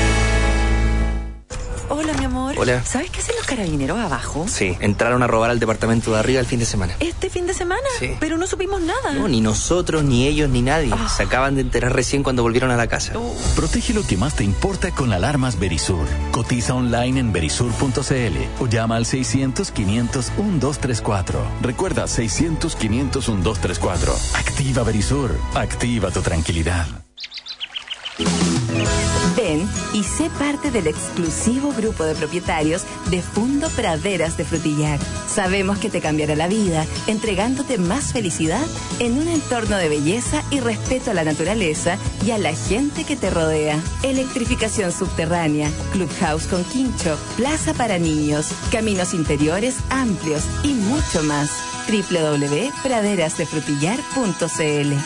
Hola, mi amor. Hola. ¿Sabes qué hacen los carabineros abajo? Sí, entraron a robar al departamento de arriba el fin de semana. ¿Este fin de semana? Sí. Pero no supimos nada. No, ni nosotros, ni ellos, ni nadie. Oh. Se acaban de enterar recién cuando volvieron a la casa. Oh. Protege lo que más te importa con alarmas Verisur. Cotiza online en verisur punto c l o llama al seiscientos, quinientos, doce treinta y cuatro. Recuerda, seiscientos, quinientos, doce treinta y cuatro. Activa Verisur. Activa tu tranquilidad. Ven y sé parte del exclusivo grupo de propietarios de Fundo Praderas de Frutillar. Sabemos que te cambiará la vida, entregándote más felicidad en un entorno de belleza y respeto a la naturaleza y a la gente que te rodea. Electrificación subterránea, clubhouse con quincho, plaza para niños, caminos interiores amplios y mucho más. doble u doble u doble u punto praderas de frutillar punto c l.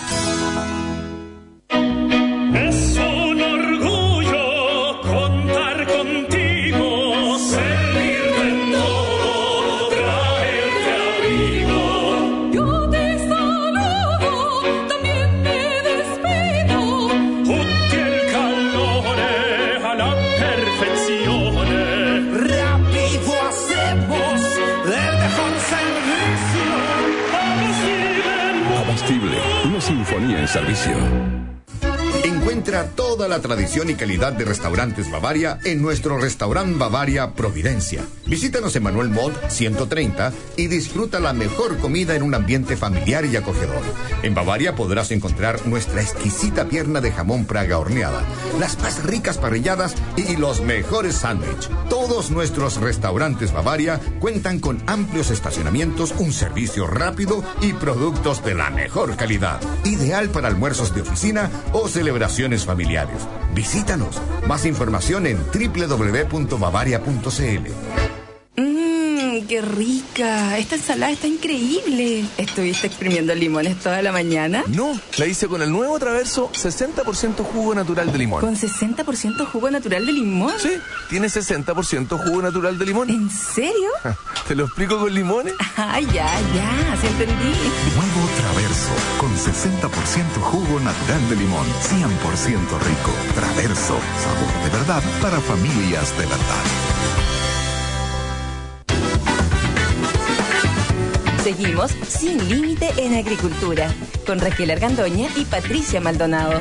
Es un orgullo contar contigo, servirte en todo, traerte abrigo. Yo te saludo, también me despido. Tutti el calore a la perfección. Rápido hacemos el mejor servicio. Abastible, Abastible, una sinfonía en servicio. Encuentra toda la tradición y calidad de Restaurantes Bavaria en nuestro Restaurant Bavaria Providencia. Visítanos en Manuel Montt ciento treinta y disfruta la mejor comida en un ambiente familiar y acogedor. En Bavaria podrás encontrar nuestra exquisita pierna de jamón Praga horneada, las más ricas parrilladas y los mejores sándwiches. Todos nuestros Restaurantes Bavaria cuentan con amplios estacionamientos, un servicio rápido y productos de la mejor calidad. Ideal para almuerzos de oficina o celebraciones familiares. Visítanos. Más información en doble u doble u doble u punto bavaria punto c l. Mmm, qué rica. Esta ensalada está increíble. ¿Estuviste exprimiendo limones toda la mañana? No, la hice con el nuevo Traverso sesenta por ciento jugo natural de limón. ¿Con sesenta por ciento jugo natural de limón? Sí, tiene sesenta por ciento jugo natural de limón. ¿En serio? ¿Te lo explico con limones? Ah, ya, ya, sí entendí. Nuevo Traverso, con sesenta por ciento jugo natural de limón, cien por ciento rico. Traverso, sabor de verdad para familias de verdad. Seguimos Sin Límite en Agricultura, con Raquel Argandoña y Patricia Maldonado.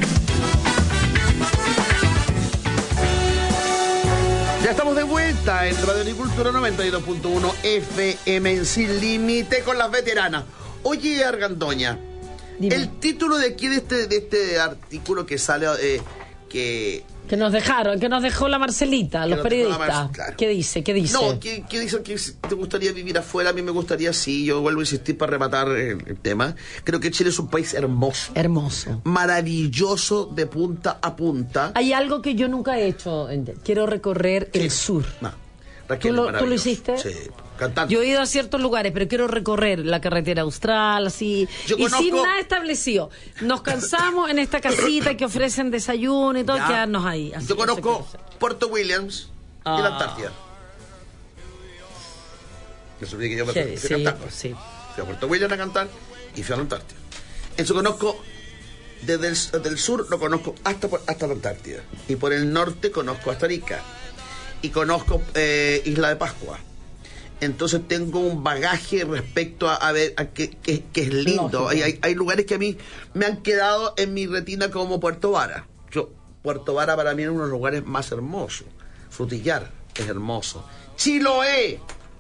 Ya estamos de vuelta en Radio Agricultura noventa y dos punto uno F M en Sin Límite con las veteranas. Oye, Argandoña, dime. El título de aquí de este, de este artículo que sale, eh, que... Que nos dejaron, que nos dejó la Marcelita, los periodistas. Mar... Claro. ¿Qué dice? ¿Qué dice? No, ¿qué, qué dice? ¿Que te gustaría vivir afuera? A mí me gustaría, sí. Yo vuelvo a insistir para rematar el, el tema. Creo que Chile es un país hermoso. Hermoso. Maravilloso de punta a punta. Hay algo que yo nunca he hecho. Quiero recorrer ¿Qué? El sur. No. Raquel, ¿Tú lo, ¿Tú lo hiciste? Sí. Cantando. Yo he ido a ciertos lugares, pero quiero recorrer la carretera austral, así, Yo y conozco... sin nada establecido. Nos cansamos en esta casita que ofrecen desayuno y todo, ya. Quedarnos ahí. Así Yo conozco Puerto Williams ah. y la Antártida. Me sorprendí que yo me fui sí, a cantar. Sí. Fui a Puerto Williams a cantar y fui a la Antártida. Eso conozco desde el, desde el sur, lo conozco hasta, hasta la Antártida. Y por el norte conozco hasta Arica. Y conozco eh, Isla de Pascua. Entonces tengo un bagaje respecto a, a ver a que, que, que es lindo. Hay, hay, hay lugares que a mí me han quedado en mi retina como Puerto Vara. Yo, Puerto Vara para mí es uno de los lugares más hermosos. Frutillar es hermoso. Chiloé.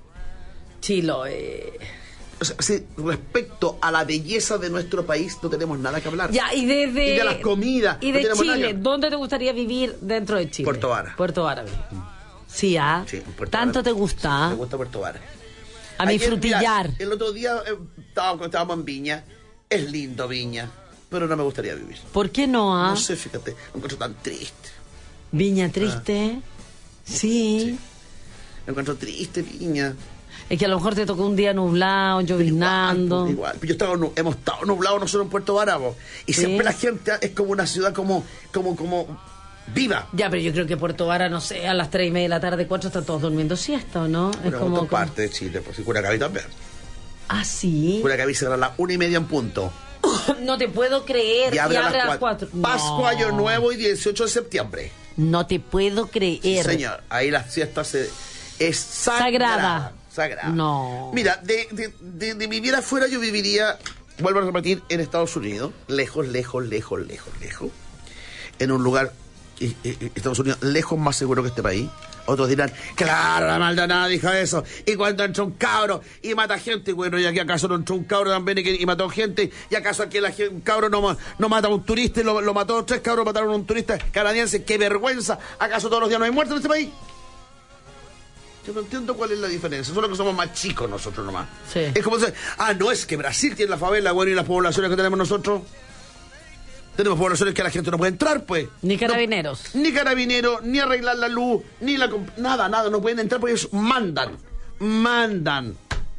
Chiloé. O sea, sí, respecto a la belleza de nuestro país no tenemos nada que hablar. Ya, y desde... Y de las comidas. Y de no Chile, ¿dónde te gustaría vivir dentro de Chile? Puerto Vara. Puerto Vara. Sí, ¿ah? Sí, ¿Tanto Vara. te gusta? Me gusta Puerto Vara. A mí frutillar. Mira, el otro día eh, estábamos, estábamos en Viña. Es lindo Viña, pero no me gustaría vivir. ¿Por qué no, ah? No sé, fíjate, me encuentro tan triste. Viña triste. Ah. Sí. sí. Me encuentro triste Viña. Es que a lo mejor te tocó un día nublado, lloviznando. Igual, igual. Yo estaba, hemos estado nublados nosotros en Puerto Vara, y ¿sí? Siempre la gente es como una ciudad como, como, como viva. Ya, pero yo creo que Puerto Vara, no sé, a las tres y media de la tarde, cuatro, están todos durmiendo siesta, ¿o no? Bueno, es como, en como... parte de Chile, pues y Curacaví también. Ah, sí. Curacaví se a las una y media en punto. No te puedo creer. Y abre, y a, abre las a las cuatro. Pascua, No. Año Nuevo y dieciocho de septiembre. No te puedo creer. Sí, señor. Ahí la siesta se... es sagrada. Sagrada. Sagrada. No. Mira, de, de, de, de vivir afuera yo viviría, vuelvo a repetir, en Estados Unidos. Lejos, lejos, lejos, lejos, lejos. En un lugar... Estados Unidos lejos más seguro que este país. Otros dirán, claro, la Maldonado dijo eso. Y cuando entra un cabro y mata gente, bueno, ¿y aquí acaso no entró un cabro también y, y mató gente? ¿Y acaso aquí la, un cabro no, no mata a un turista y lo, lo mató? Tres cabros mataron a un turista canadiense. ¡Qué vergüenza! ¿Acaso todos los días no hay muertos en este país? Yo no entiendo cuál es la diferencia. Solo que somos más chicos nosotros nomás. Sí. Es como decir, ah, no, es que Brasil tiene la favela, bueno, y las poblaciones que tenemos nosotros... Tenemos poblaciones que la gente no puede entrar, pues. Ni carabineros. No, ni carabineros, ni arreglar la luz, ni la... Nada, nada, no pueden entrar porque ellos mandan. Mandan.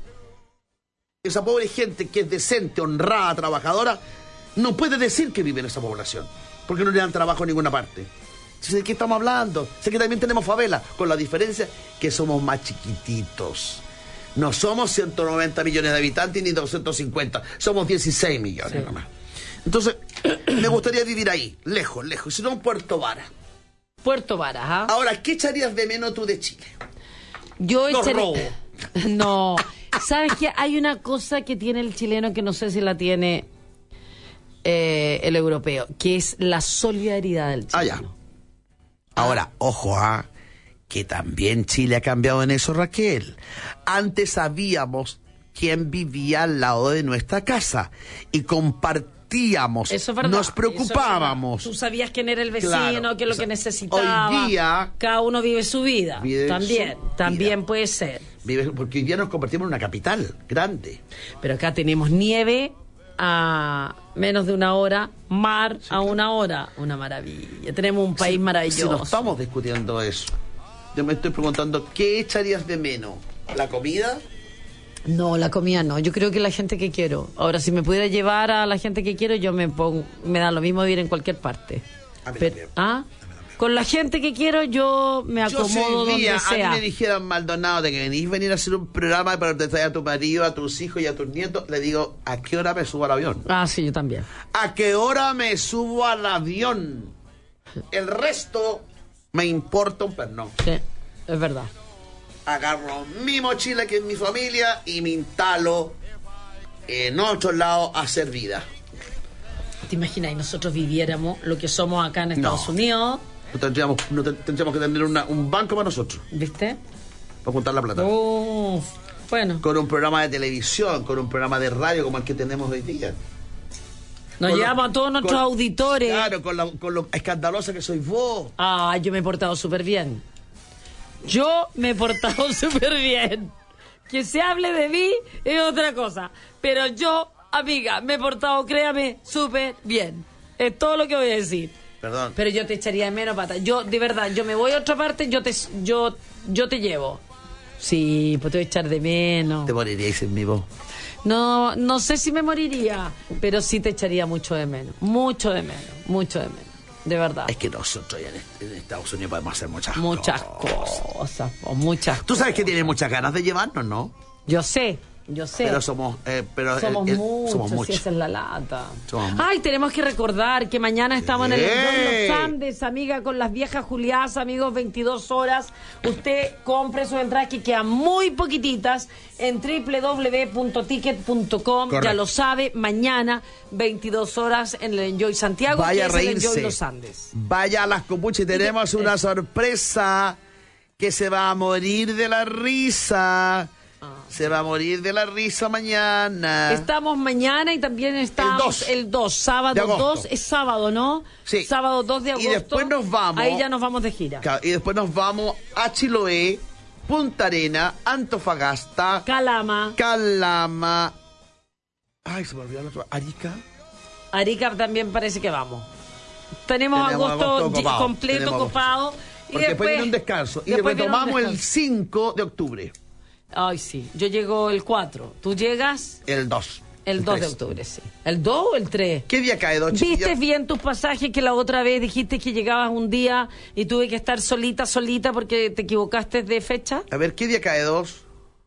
Esa pobre gente que es decente, honrada, trabajadora, no puede decir que vive en esa población. Porque no le dan trabajo en ninguna parte. ¿De qué estamos hablando? Sé que también tenemos favela, con la diferencia que somos más chiquititos. No somos ciento noventa millones de habitantes ni doscientos cincuenta. Somos dieciséis millones sí. nomás. Entonces, me gustaría vivir ahí, lejos, lejos, si no en Puerto Vara. Puerto Vara, ¿ah? Ahora, ¿qué echarías de menos tú de Chile? Yo Los echaré... robos. No, ¿sabes qué? Hay una cosa que tiene el chileno que no sé si la tiene eh, el europeo, que es la solidaridad del chileno. Ah, ya. Ahora, ojo, ¿ah? Que también Chile ha cambiado en eso, Raquel. Antes sabíamos quién vivía al lado de nuestra casa y compartíamos. Eso es verdad. Nos preocupábamos. Es Tú sabías quién era el vecino, Claro. qué es lo O sea, que necesitaba. hoy día... Cada uno vive su vida. Vive también, su también vida. puede ser. Vive, porque hoy día nos convertimos en una capital grande. Pero acá tenemos nieve a menos de una hora, mar sí, a claro. una hora. Una maravilla. Tenemos un país sí, maravilloso. Si no estamos discutiendo eso. Yo me estoy preguntando, ¿qué echarías de menos? ¿La comida? No, la comida no. Yo creo que la gente que quiero. Ahora, si me pudiera llevar a la gente que quiero, yo me pongo, me da lo mismo vivir en cualquier parte. A mí Pero, ¿ah? Con la gente que quiero, yo me acomodo yo si día, donde sea. A mí me dijeran, Maldonado, de que venís venir a hacer un programa para te traer a tu marido, a tus hijos y a tus nietos, le digo, ¿a qué hora me subo al avión? Ah, sí, yo también. ¿A qué hora me subo al avión? El resto me importa un perno. Sí, es verdad. Agarro mi mochila, que es mi familia, y me instalo en otro lado hacer vida. ¿Te imaginas? Y nosotros viviéramos lo que somos acá en Estados no. Unidos. No tendríamos, no te- tendríamos que tener una- un banco para nosotros, ¿Viste? para juntar la plata. Uf, bueno. Con un programa de televisión, con un programa de radio como el que tenemos hoy día. Nos Con llevamos lo- a todos nuestros con- auditores. Claro, con, la- con lo escandalosa que sois vos. Ah, yo me he portado súper bien. Yo me he portado súper bien. Que se hable de mí es otra cosa. Pero yo, amiga, me he portado, créame, súper bien. Es todo lo que voy a decir. Perdón. Pero yo te echaría de menos, pata. Yo, de verdad, yo me voy a otra parte, yo te, yo, yo te llevo. Sí, pues te voy a echar de menos. Te moriríais en mi voz. No, no sé si me moriría, pero sí te echaría mucho de menos. Mucho de menos, mucho de menos. De verdad. Es que nosotros en, est- en Estados Unidos podemos hacer muchas, Muchas cosas. cosas, o muchas Tú sabes que tiene muchas ganas de llevarnos, ¿no? Yo sé, yo sé. Pero somos, eh, pero somos, el- el- muchos, somos y muchos. esa es la lata. Somos muchos. Ay, tenemos que recordar que mañana estamos en el ¡Ey! Enjoy Los Andes, amiga, con las viejas Juliás, amigos, veintidós horas. Usted compre sus entradas que quedan muy poquititas en doble u doble u doble u punto ticket punto com. Correcto. Ya lo sabe, mañana, veintidós horas en el Enjoy Santiago, Vaya a que es el reírse. Enjoy Los Andes. Vaya a las copuchas, tenemos una sorpresa que se va a morir de la risa. Se va a morir de la risa mañana. Estamos mañana y también estamos el dos, sábado de agosto. dos, es sábado, ¿no? Sí. Sábado dos de agosto. Y después nos vamos. Ahí ya nos vamos de gira. Claro, y después nos vamos a Chiloé, Punta Arena, Antofagasta, Calama. Calama. Ay, se me olvidó el otro. Arica. Arica también parece que vamos. Tenemos, Tenemos agosto, agosto lle- copado. completo, Tenemos agosto. copado. Y Porque después después, viene un descanso. Y después después viene un tomamos el descanso. cinco de octubre. Ay, sí. Yo llego el cuatro. ¿Tú llegas? El dos. El dos de octubre, sí. ¿El dos o el tres? ¿Qué día cae, dos, ¿Viste chiquillos? bien tus pasajes que la otra vez dijiste que llegabas un día y tuve que estar solita, solita porque te equivocaste de fecha? A ver, ¿qué día cae dos?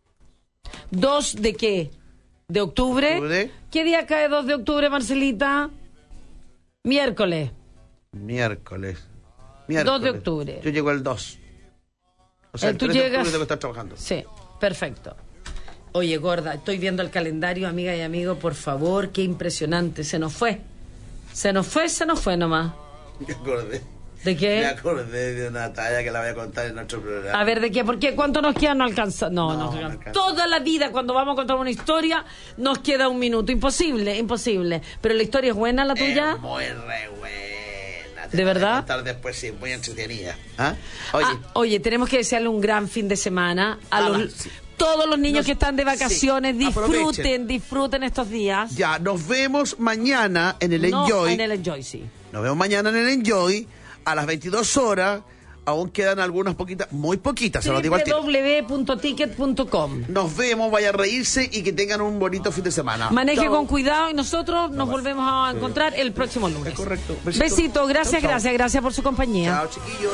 ¿Dos de qué? ¿De octubre? Octubre. ¿Qué día cae dos de octubre, Marcelita? Miércoles. Miércoles. dos de octubre. Yo llego el dos. O sea, Eh, el tú tres de octubre llegas- tengo que estar trabajando. Sí, perfecto. Oye, gorda, estoy viendo el calendario, amiga y amigo, por favor, qué impresionante. Se nos fue. Se nos fue, se nos fue nomás. Me acordé. ¿De Me qué? acordé de una talla que la voy a contar en otro programa. A ver, ¿de qué? ¿Por qué? ¿Cuánto nos queda? No alcanza. No, no, No, alcanza. no alcanza. Toda la vida, cuando vamos a contar una historia, nos queda un minuto. Imposible, imposible. Pero la historia es buena, la tuya. Es muy re buena. Te ¿De la voy a verdad? contar después, sí, muy entretenida. ¿Ah? Oye, Ah, oye, tenemos que desearle un gran fin de semana a Ah, los, va, sí. todos los niños Nos- que están de vacaciones. sí, disfruten, aprovechen. disfruten estos días. ya, nos vemos mañana en el No, Enjoy. en el Enjoy, sí. Nos vemos mañana en el Enjoy a las veintidós horas. Aún quedan algunas poquitas, muy poquitas, se lo digo al tiro. doble u doble u doble u punto ticket punto com. Nos vemos, vaya a reírse y que tengan un bonito fin de semana. Maneje Chao. con cuidado y nosotros nos volvemos a encontrar el próximo lunes. Es correcto. Besito. Besito, gracias, Chao, chao. gracias, gracias por su compañía. Chao, chiquillos.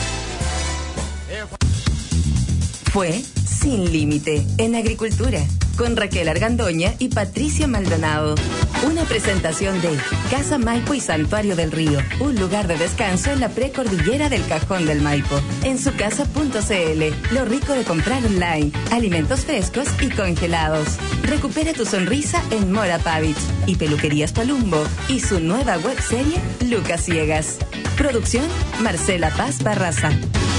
Fue Sin Límite en Agricultura, con Raquel Argandoña y Patricia Maldonado. Una presentación de Casa Maipo y Santuario del Río, un lugar de descanso en la precordillera del Cajón del Maipo. En su casa punto cl, lo rico de comprar online, alimentos frescos y congelados. Recupera tu sonrisa en Mora Pavich y Peluquerías Palumbo y su nueva webserie Lucas Ciegas. Producción Marcela Paz Barraza.